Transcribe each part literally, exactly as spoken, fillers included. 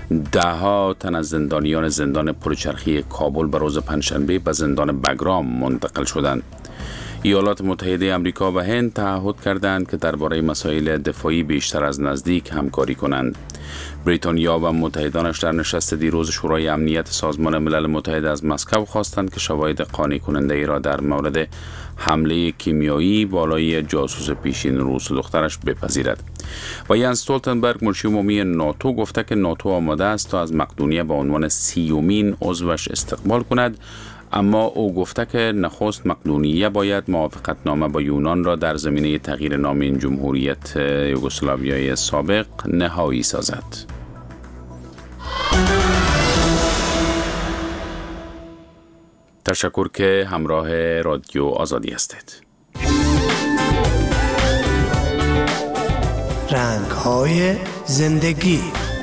ده ها تن از زندانیان زندان پلچرخی کابل به روز پنجشنبه به زندان بگرام منتقل شدند. ایالات متحده آمریکا و هند تعهد کردند که درباره مسائل دفاعی بیشتر از نزدیک همکاری کنند. بریتانیا و متحدانش در نشست دیروز شورای امنیت سازمان ملل متحد از مسکو خواستند که شواهد قانع کننده ای را در مورد حمله کیمیایی بالای جاسوس پیشین روس و دخترش بپذیرد. و یانس استولتنبرگ مرشد عمومی ناتو گفته که ناتو آماده است تا از مقدونیه به عنوان سیومین عضوش استقبال کند، اما او گفته که نخست مقدونیه باید موافقتنامه با یونان را در زمینه تغییر نام این جمهوریت یوگسلاویای سابق نهایی سازد. تشکر که همراه رادیو آزادی هستید. رنگ‌های زندگی.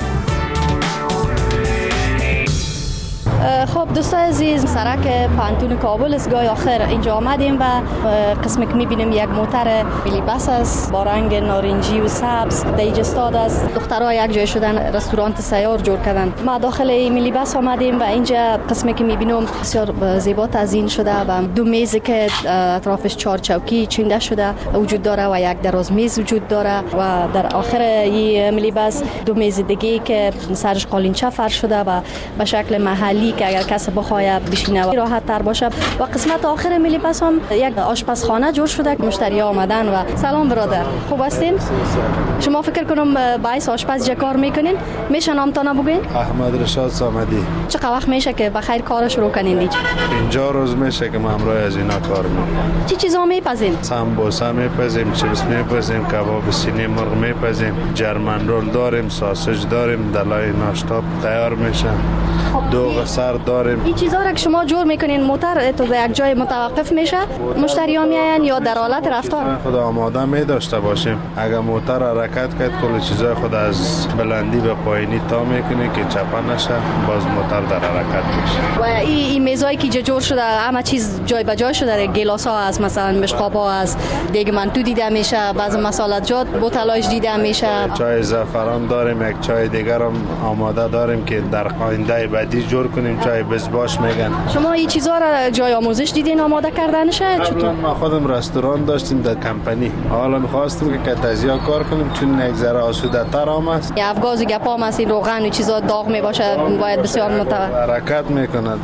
خب دوستای عزیز، سرک پانتون کابل است. گاهی آخر اینجا آمدیم و قسمی که میبینیم یک موتر ملی بس است با رنگ نارنجی و سبز دیج استاد است. دخترها یک جای شدن رستوران سیار جور کردن. ما داخل این ملی بس آمدیم و اینجا قسمی که میبینیم بسیار زیبا تزیین شده و دو میز که اطرافش چهار چوکی چینده شده وجود داره و یک دراز میز وجود داره و در آخر این ملی بس دو میز دیگه که سرش قالینچه فرش شده و به شکل محلی که اگر کسی بخواد بشینه و راحت تر باشه. و قسمت آخر ملی بس هم یک آشپزخانه جور شده که مشتری ها آمدن. و سلام برادر، خوب هستین؟ شما فکر کنم باعث آشپز جا کار میکنین؟ میشه نامتان بگین؟ احمد رشاد صامدی. چقدر وقت میشه که بخیر کار شروع کنین دیگه؟ اینجا روز میشه که ما همراه از اینا کار میکنیم. چی چیزا میپزین؟ سمبوسا میپزیم، چپس میپزیم، کباب سینی مرغ میپزیم، جرمن رول داریم، ساسج داریم، دلای ناشتا تیار میشه. دوغ سر داریم. این چیزا را که شما جور میکنین موتر تو به یک جای متوقف میشه؟ مشتریان میاین یا در حالت رفتار؟ خود آماده می داشته باشیم. اگر موتر حرکت کرد کل چیزای خود از بلندی به پایینی تا میکنه که چپا نشه، باز موتر در حرکت میشه. و این این میزایی که جور شده همه چیز جای به جای شده. گلاس ها از مثلا مشقاب ها از دیگه منتو دیده میشه، بعضی مسالجات بوتلاش دیده میشه. چای زعفران داریم، یک چای دیگر هم آماده داریم که در آینده بعدی جور کنیم. چای بزباش میگن. شما این چیزا را جای آموزش دیدین آماده کردنشه؟ چطور؟ ما خودم رستوران داشتیم در کمپانی. حالا می‌خواستیم که تازه کار کنیم چون یک ذره آسوده تر هم است. یا افغاز و گپا هم است، این روغن و چیزا داغ میباشه، باید بسیار متوقف حرکت میکنه.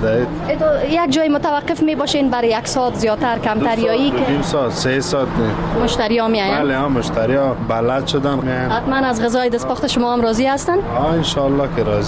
یک جای متوقف میباشین برای یک ساعت زیادتر کمتر یا ای که نیم ساعت سه ساعت نه. مشتری ها میاین؟ بله ها، مشتری ها بلد شدن میاین. حتما از غذای دستپخت شما هم راضی هستن؟ ها ان شاء الله که راضی.